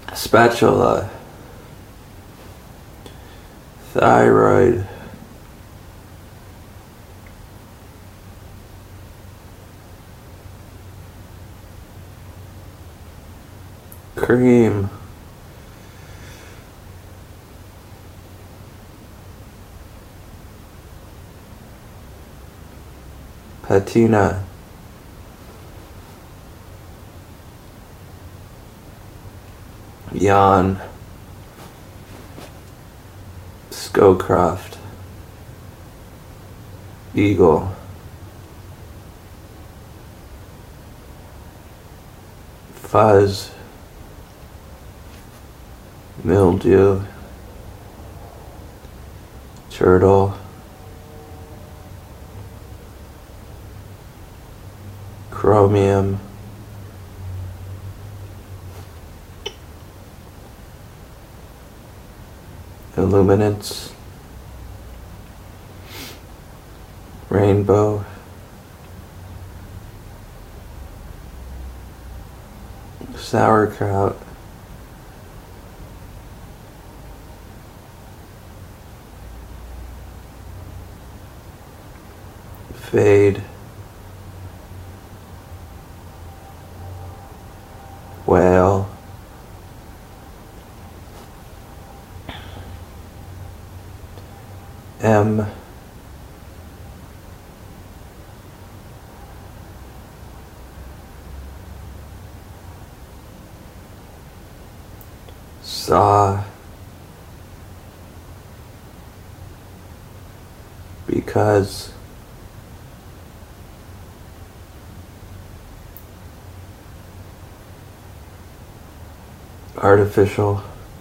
spatula, thyroid, cream, patina, yawn, Scowcroft, eagle, fuzz, mildew, turtle, chromium, illuminance, rainbow, sauerkraut, fade, whale, M, saw, because, artificial,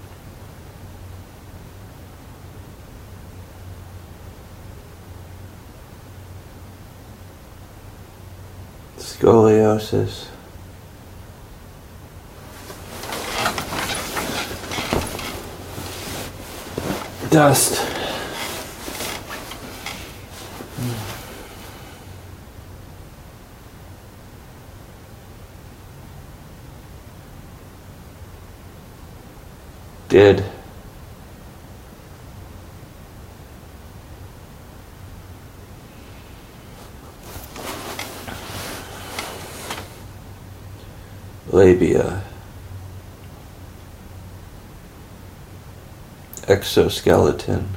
scoliosis, dust, did, labia, exoskeleton,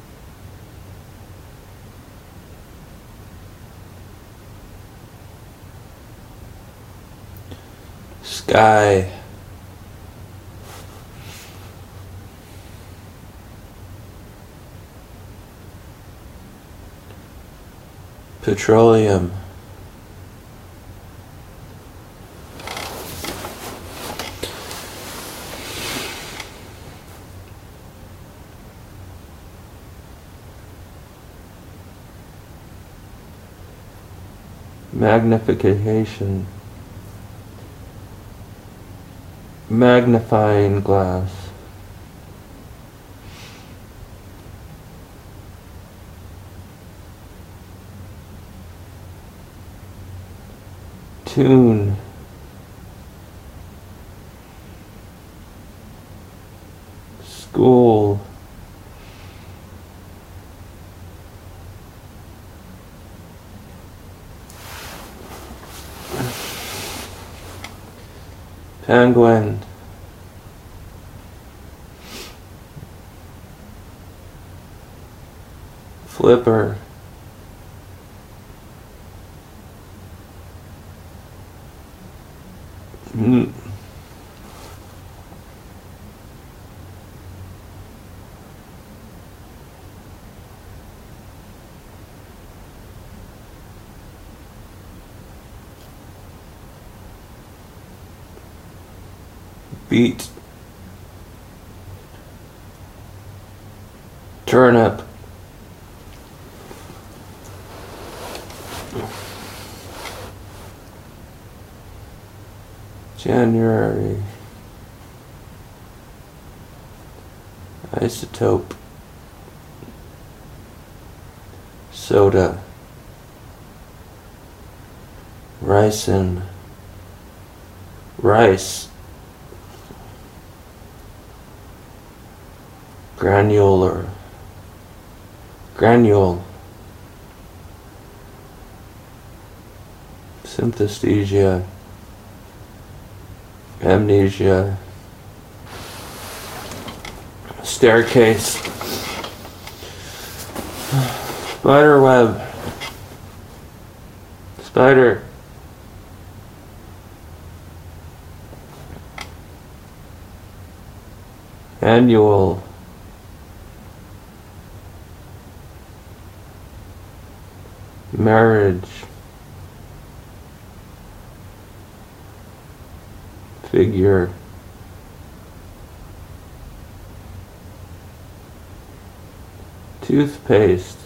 sky, petroleum, magnification, magnifying glass, tune, school, penguin, flipper, beet, turnip, January, isotope, soda, ricin, rice, granular, granule, synesthesia, amnesia, staircase, spider web, spider, annual, marriage, figure, toothpaste,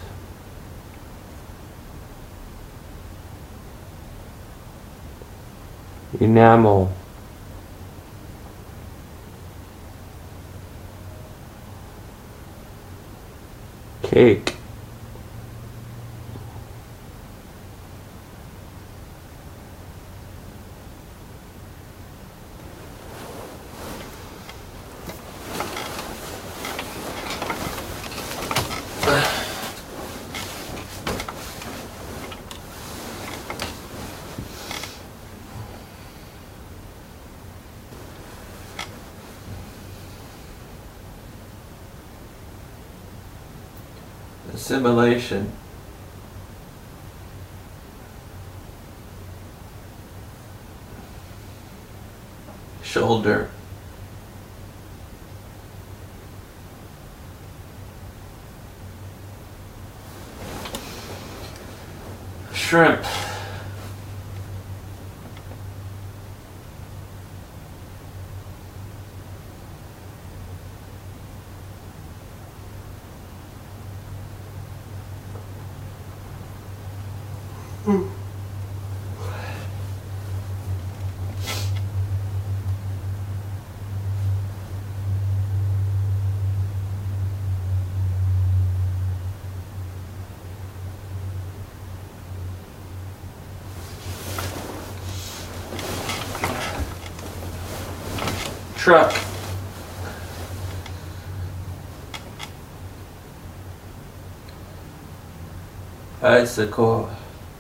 enamel, cake, assimilation, shoulder, shrimp, truck, bicycle,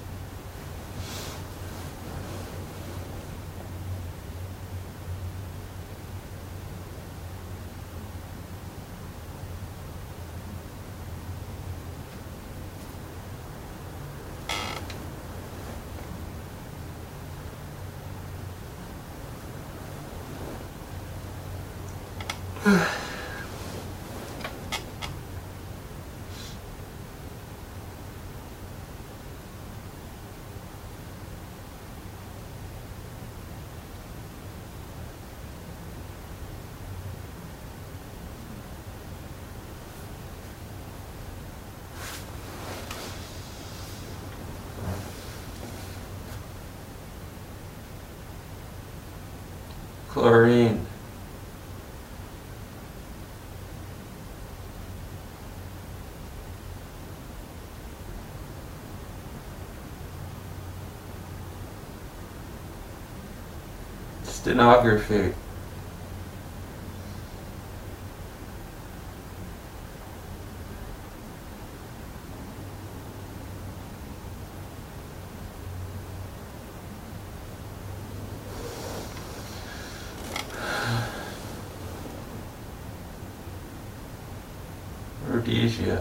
chlorine, stenography, rhodesia,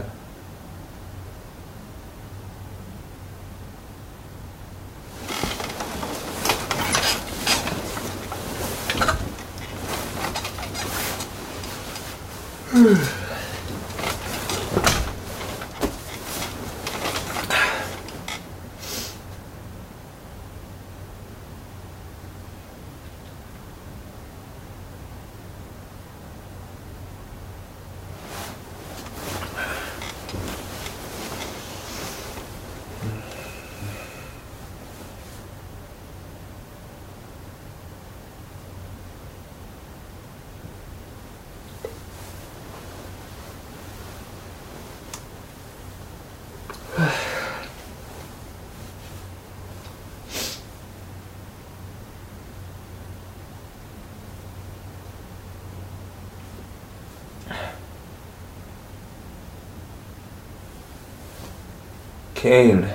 Cane.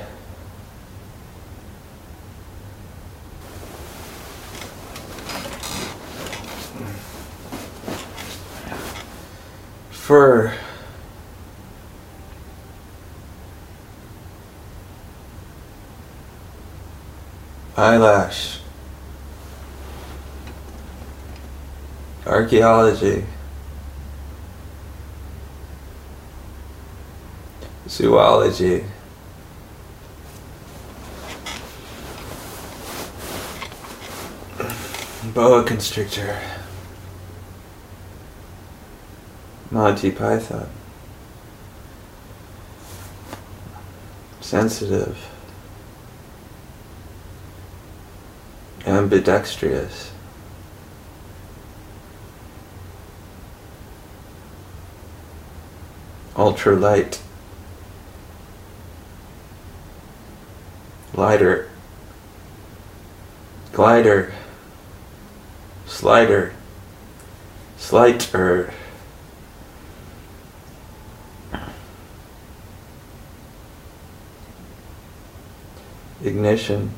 Fur. Eyelash. Archaeology. Zoology. Boa constrictor. Monty Python. Sensitive. Ambidextrous. Ultralight. Lighter. Glider. Slider. Slighter. Ignition.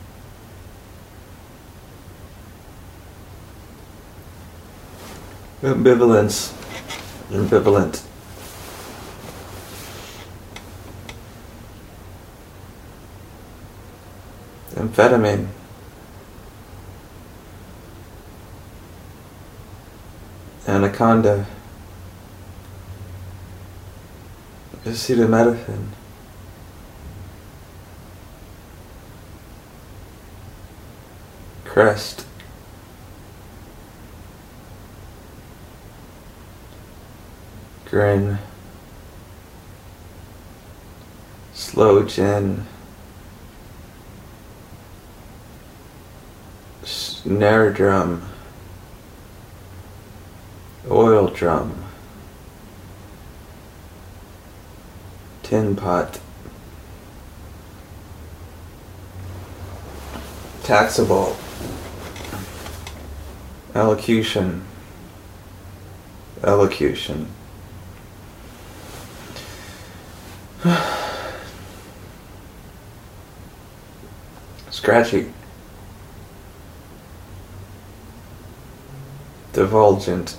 Ambivalence. Ambivalent. Amphetamine. Anaconda. Acetaminophen. Crest. Grin. Slow gin. Snare drum. Oil drum. Tin pot. Taxable. Elocution. Elocution. Scratchy. Divulgent.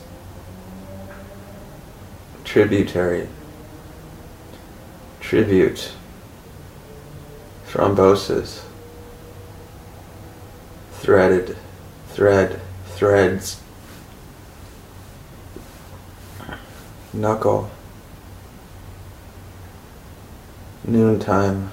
Tributary. Tribute. Thrombosis. Threaded. Thread. Threads. Knuckle. Noontime.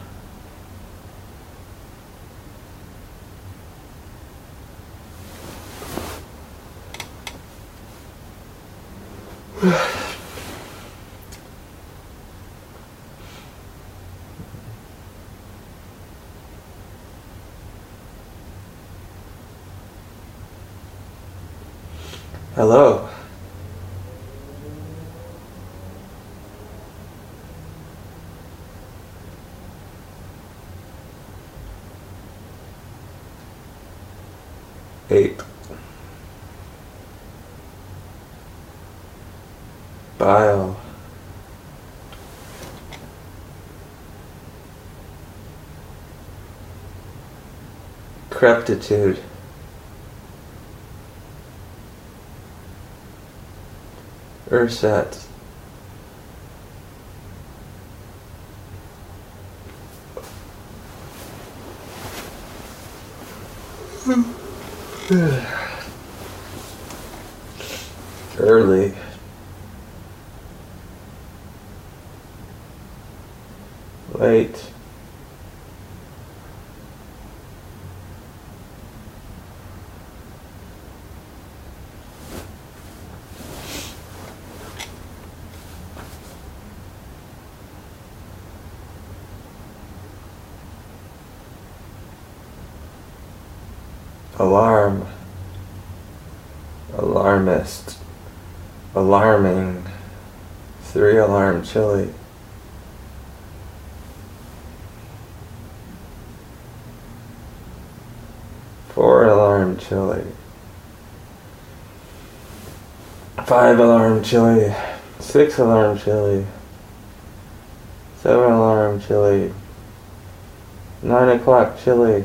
Hello. Ape. Bile. Creptitude. Urset. Early. Late. Alarm. Alarmist. Alarming. 3-alarm chili. Four-alarm chili. 5-alarm chili. 6-alarm chili. 7-alarm chili. 9 o'clock chili.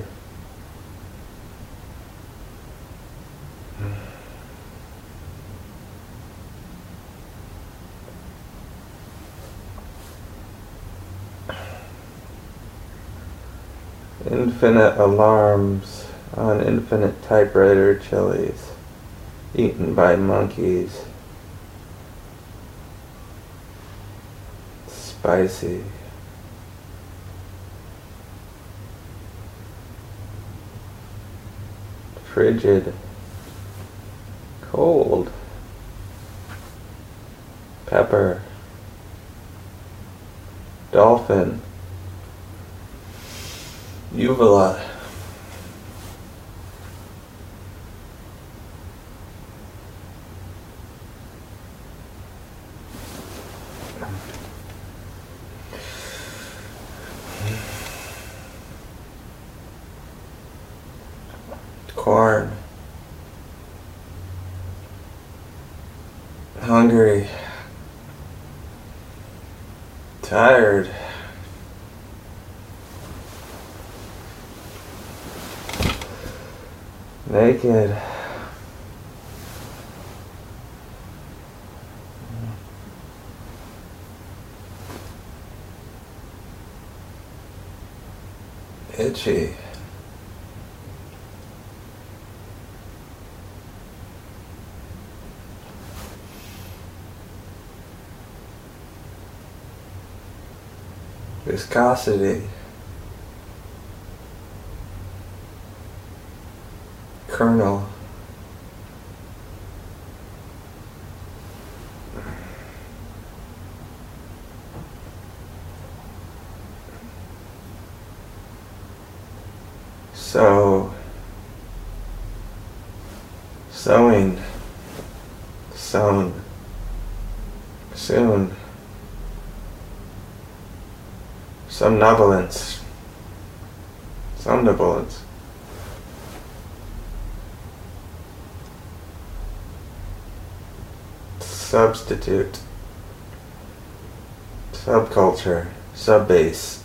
Infinite alarms on infinite typewriter chilies, eaten by monkeys. Spicy. Frigid. Cold. Pepper. Dolphin. Uvula. Corn. Hungry. Tired. Naked. Itchy. Viscosity. Kernel. Sow. Sowing. Sown. Soon. Somnolence. Somnolence. Substitute. Subculture. Subbase.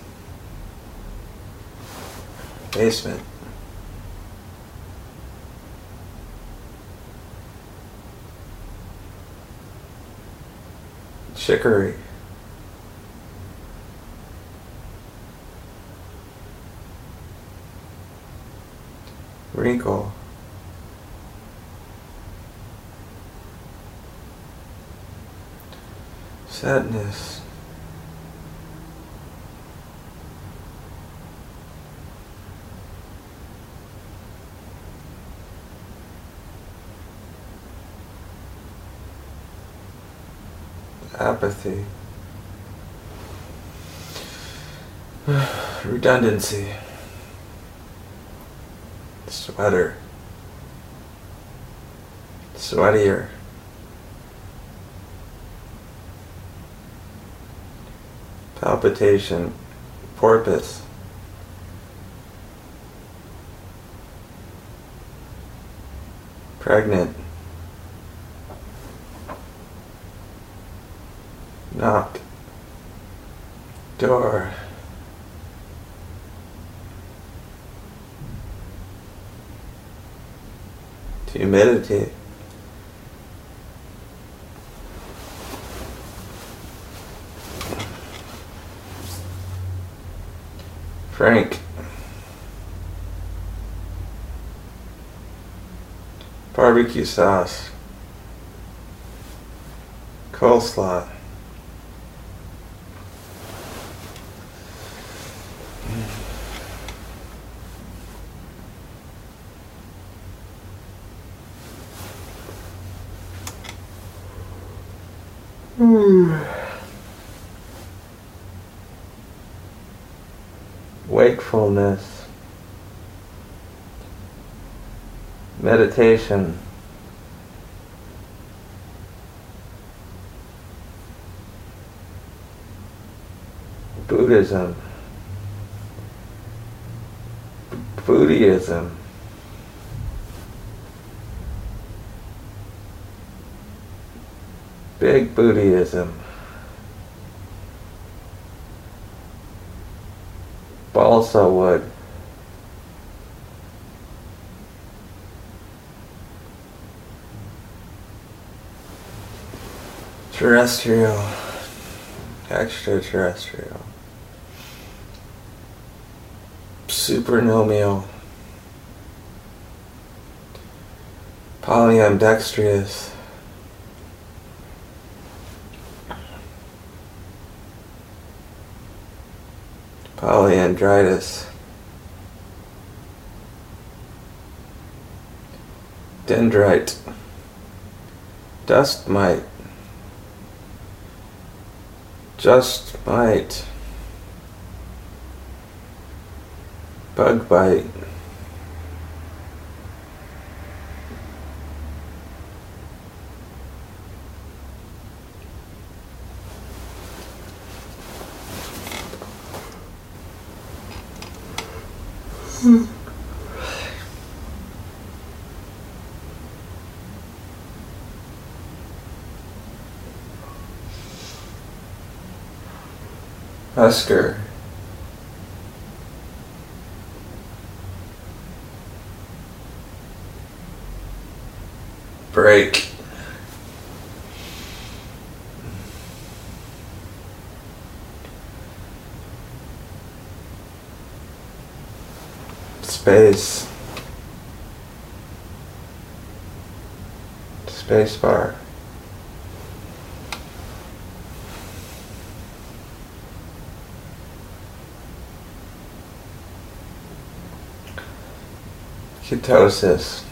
Basement. Chicory. Wrinkle. Sadness. Apathy. Redundancy. Sweater. Sweatier. Palpitation. Porpoise. Pregnant. Knock. Door. Humidity. Frank. Barbecue sauce. Coleslaw. Wakefulness. Meditation. Buddhism. Buddhism. Big Buddhism. Balls balsa wood. Terrestrial. Extraterrestrial. Supernomial. Polyambdextrous. Polyandritis. Dendrite. Dust mite. Just might. Bug bite. Husker. Break. Space. Space bar. Ketosis.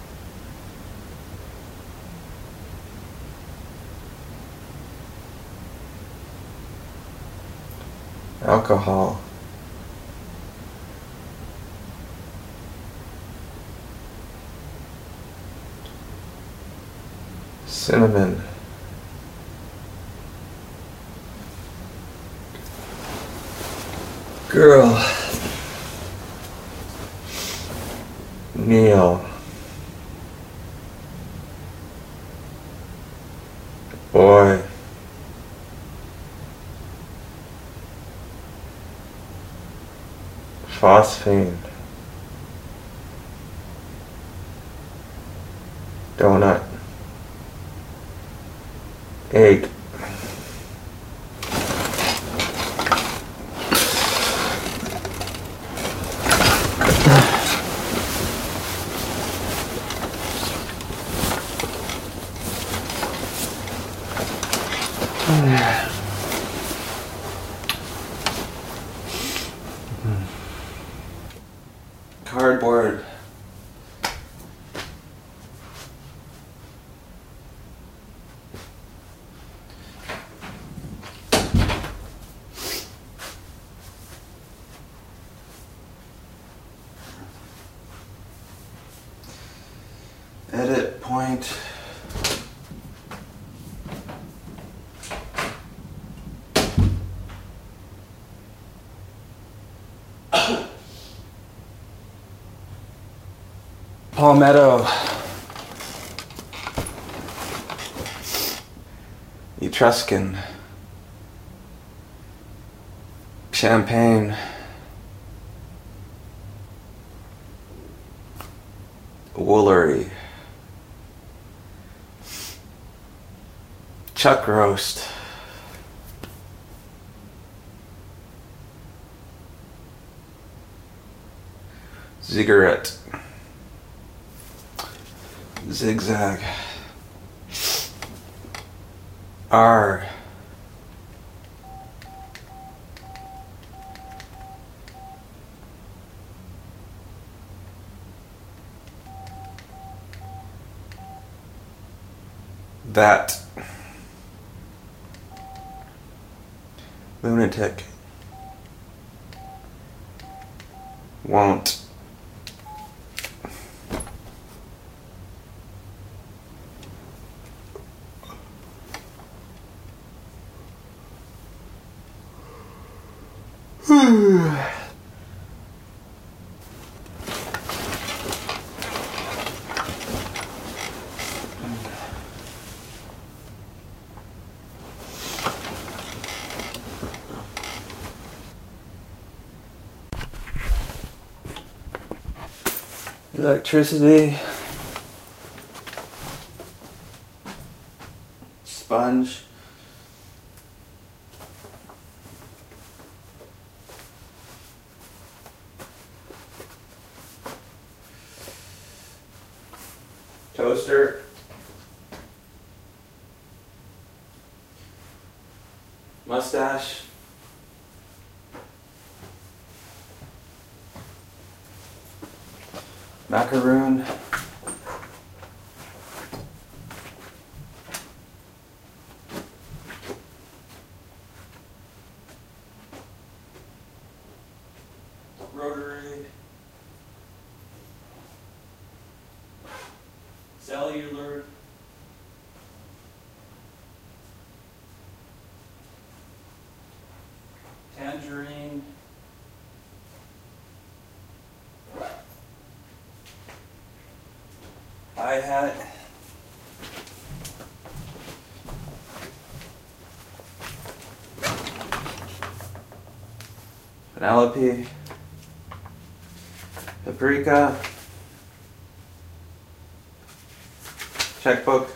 Alcohol. Cinnamon. Girl. Neil. Boy. Phosphine. Donut. Egg. Cardboard. Edit point. Palmetto. Etruscan. Champagne. Woolery. Chuck roast. Ziggurat. Zigzag. R. That. Lunatic. Won't. electricity, sponge, toaster, mustache, macaroon, rotary, cellular, tangerine, hi-hat, Penelope, paprika, checkbook,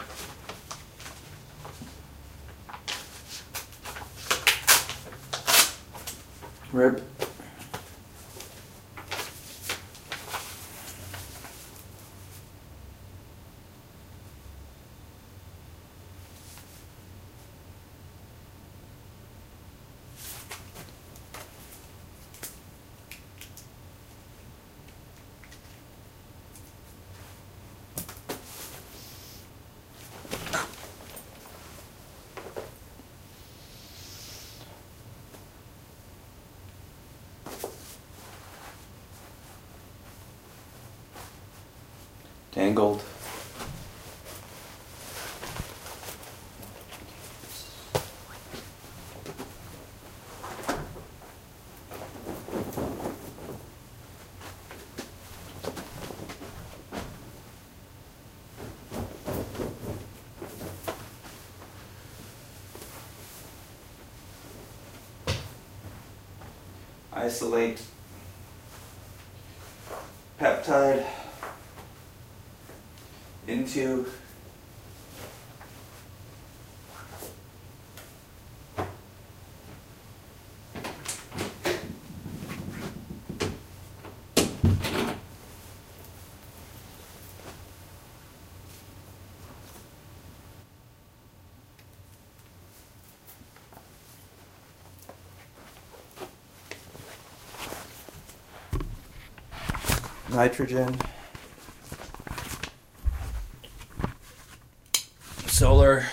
rib, tangled, isolate, peptide, into, nitrogen, solar,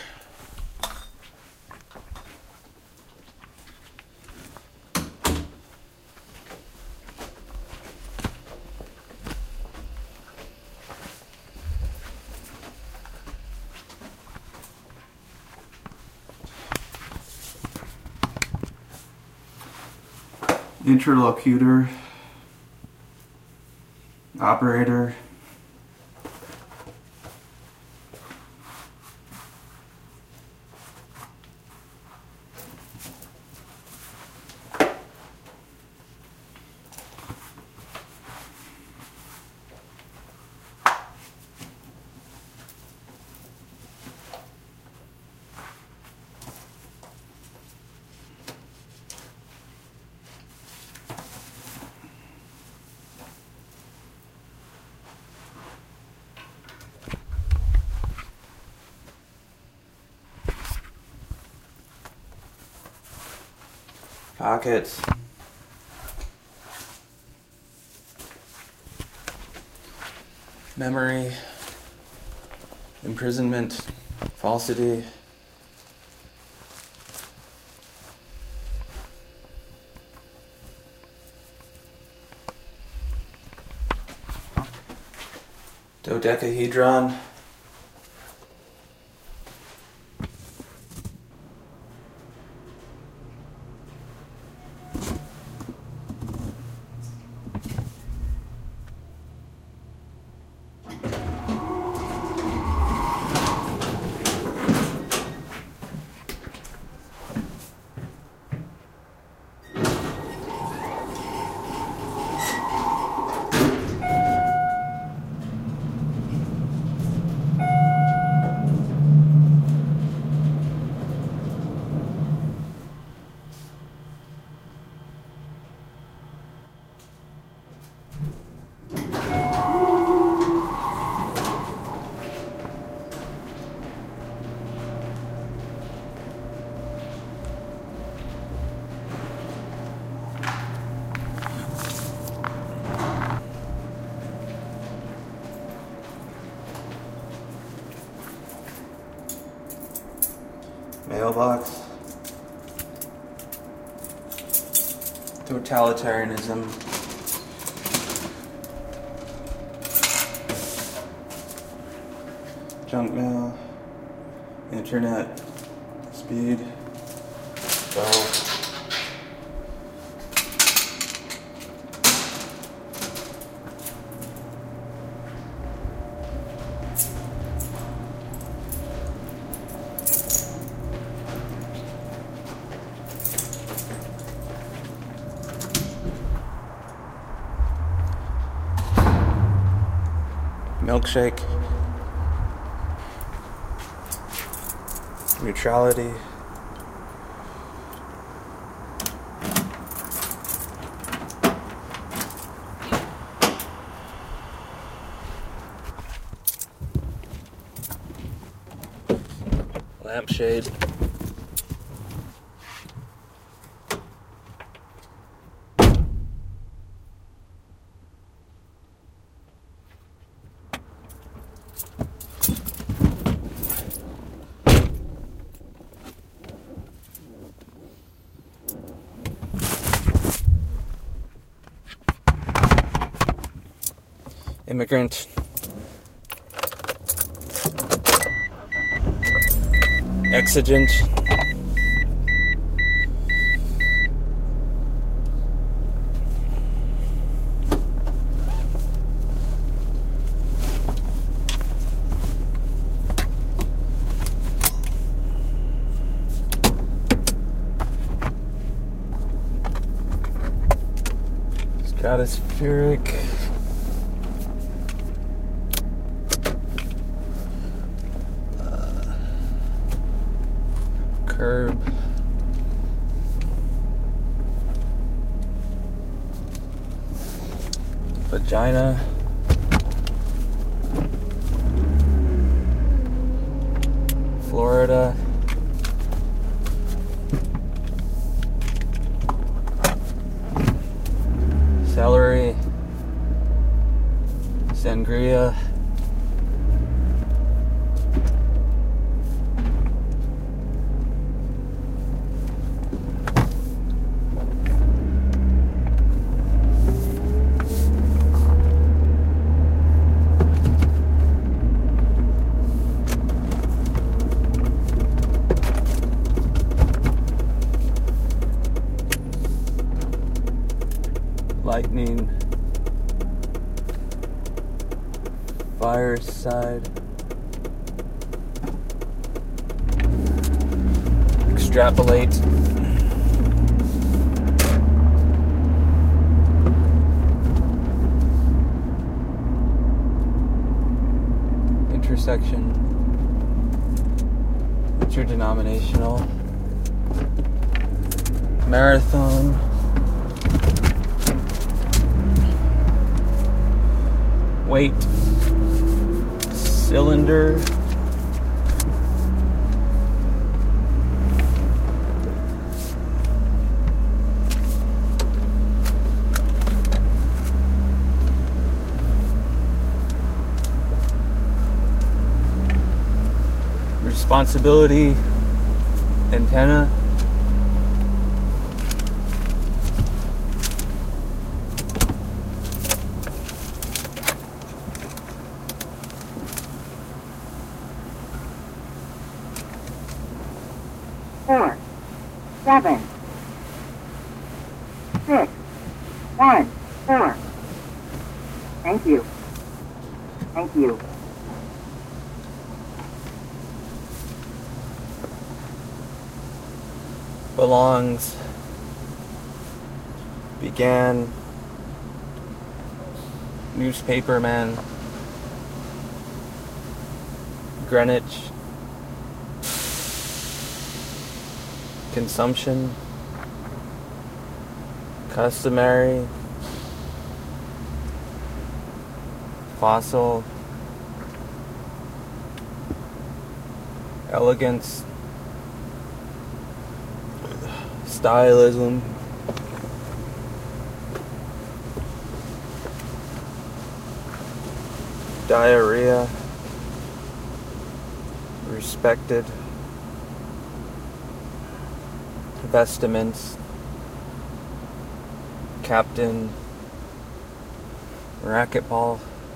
interlocutor, operator, pockets, memory, imprisonment, falsity, dodecahedron, Mailbox. Totalitarianism. Junk mail. Internet. Speed. Go. Milkshake. Neutrality. Lampshade. Immigrant. Exigent. Stratospheric. Curb. Vagina. Florida. Celery. Sangria. Lightning. Fireside. Extrapolate. Intersection. Interdenominational. Marathon. Weight. Cylinder. Responsibility. Antenna. Four, 7, 6, 1, 4. Thank you. Thank you. Belongs. Began. Newspaperman. Greenwich. Consumption. Customary. Fossil. Elegance. Stylism. Diarrhea. Respected. Vestiments, Captain, Racquetball,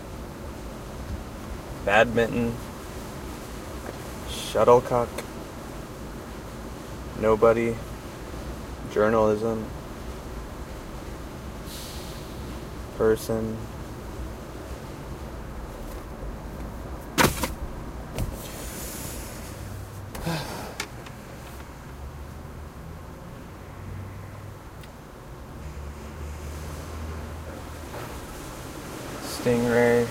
Badminton, Shuttlecock, Nobody, Journalism, Person, Stingray,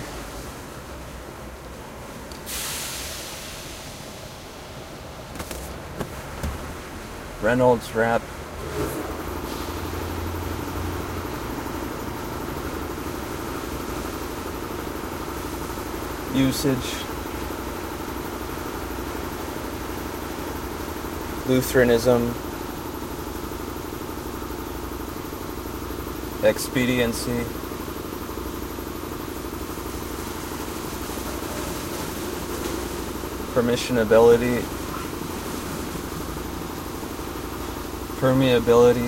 Reynolds Wrap, Usage, Lutheranism, Expediency, Permissionability, Permeability,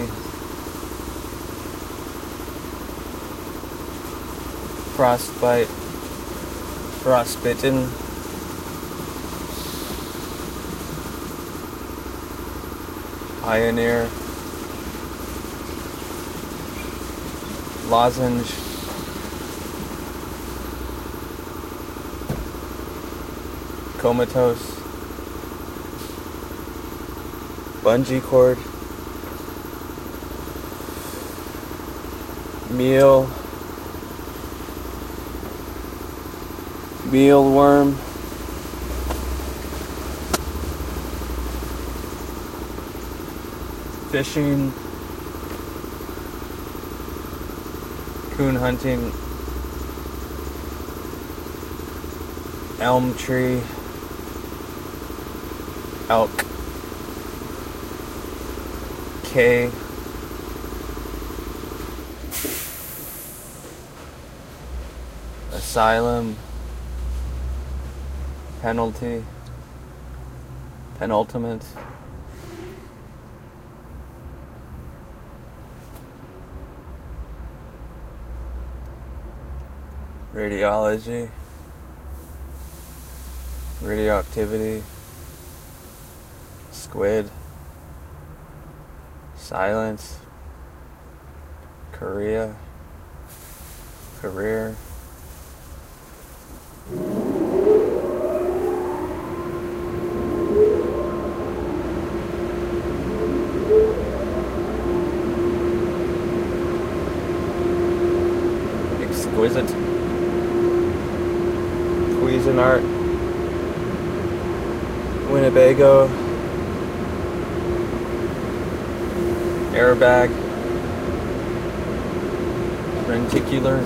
Frostbite, Frostbitten, Pioneer, Lozenge, Comatose, Bungee Cord, Mealworm, Fishing, Coon Hunting, Elm Tree, Elk, K, Asylum, Penalty, Penultimate, Radiology, Radioactivity, Squid, Silence, Korea, Career, Exquisite, Cuisinart, Winnebago, Airbag, Renticular,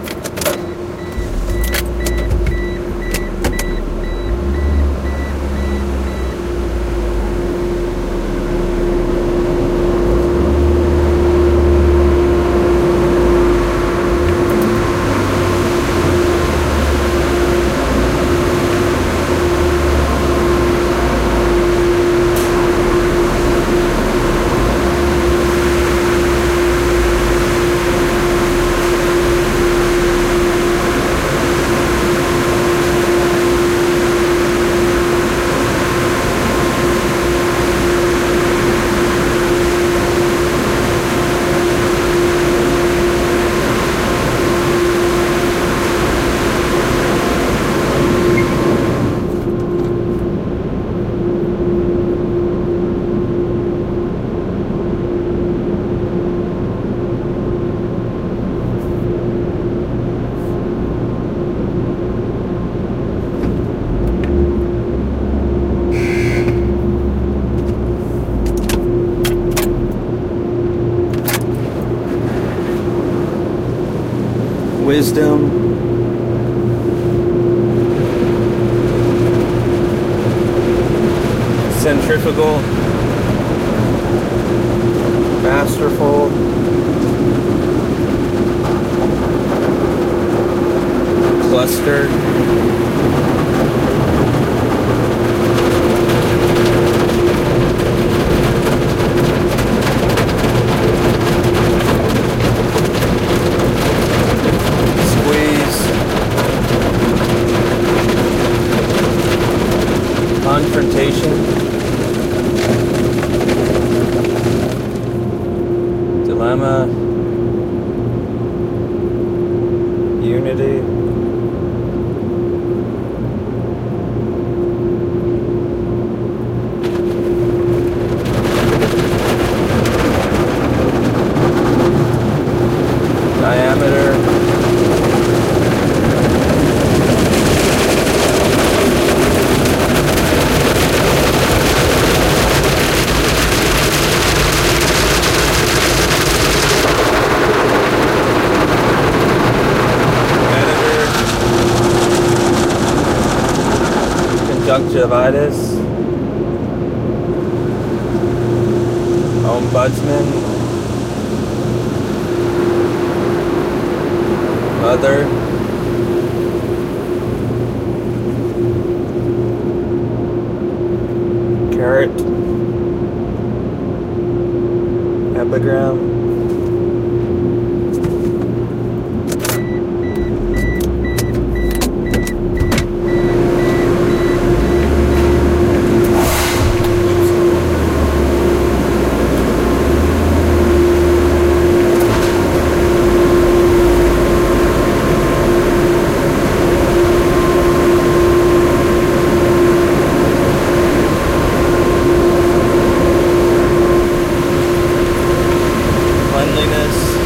Wisdom, Centrifugal, Masterful, Cluster, conjunctivitis, ombudsman, mother, carrot, epigram, cleanliness,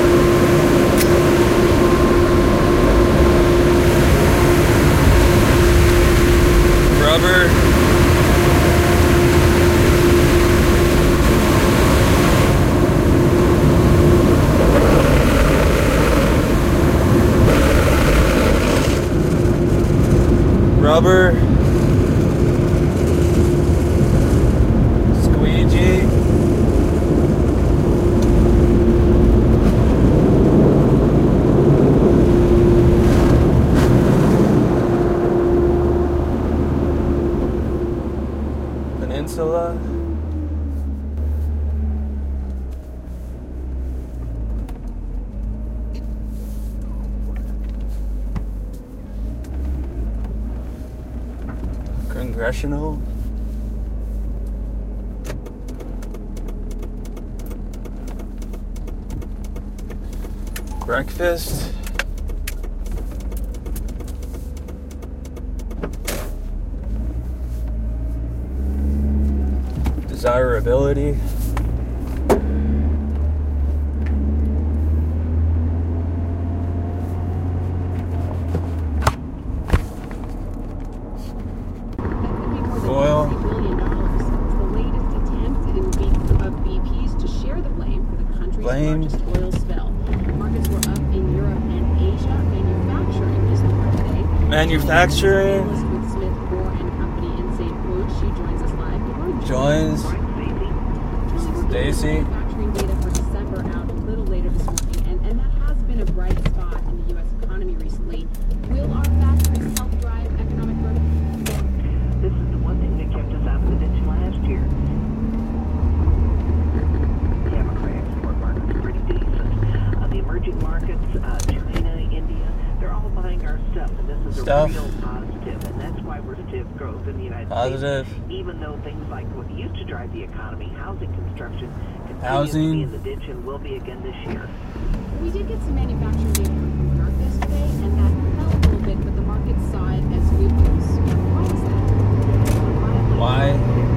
rubber, rubber, squeegee, peninsula, congressional, breakfast, desirability, oil, $3 billion. It's the latest attempt of BP's to share the blame for the country's Blamed. largest oil spill. Markets were up in Europe and Asia. Manufacturing is lower today. manufacturing, Elizabeth Smith Moore and Company in St. Louis. She joins us live. Good morning. joins, Stacy. Manufacturing data for December out a little later this morning, and that has been a bright spot in the U.S. economy recently. Will our factories help drive economic growth? This is the one thing that kept us out of the ditch last year. Yeah, McRae export market's pretty decent. The emerging markets, China, India, they're all buying our stuff, and this is Stuff. a real positive, and that's why we're positive growth in the United Positive. States. Even though things like what used to drive the economy, housing construction, continues to Housing. be in the ditch and will be again this year. We did get some manufacturing data from Europe yesterday, and that fell a little bit, but the market saw it as good news. Why is that? Why?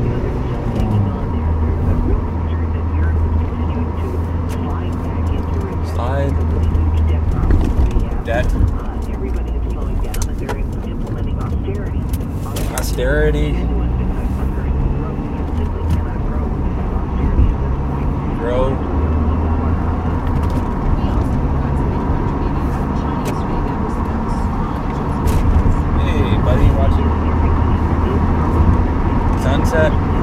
Slide. Debt. Everybody is slowing down and they're implementing austerity. Austerity. Grow. We also got some manufacturing data from China yesterday. That was strong. Hey, buddy, watching sunset.